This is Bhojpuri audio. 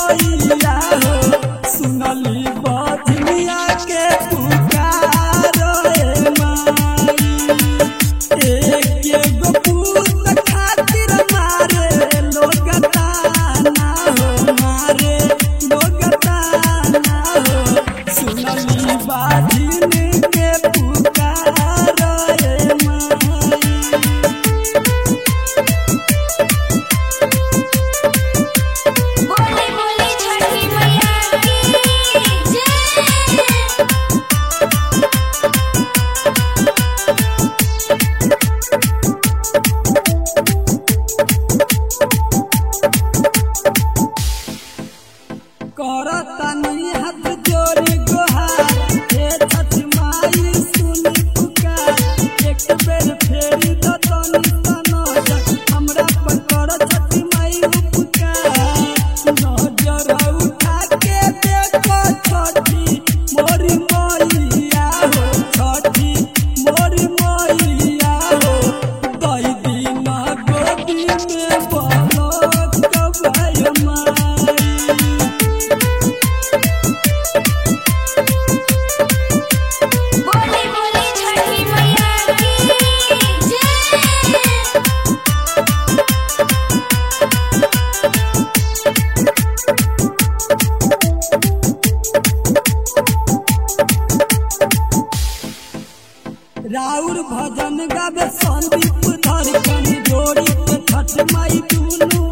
मैया हो सुनली बजनिया के पुकार रे माई एक एगो पूत खातिर मारे लोग ताना हो मारे लोग ताना हो सुनली बाजिन के पुकार रे माई। बोले बोले छठी मैया की जय। करतनी हाथ जोड़ी गोहार हे छठ माई सुनी पुकार एक बेर फेरी द तनी नजर हमरा पर कर छठ माई उपकार नजर उठा के देखो छठी मोरी मैया हो छठी मोरी मैया हो कई दिन गोदी में बलक भाई माई। बोले बोले छठी मैया की जय। राउर भजन गावे संदीप धड़कन जोड़ी के छठ माई दुनू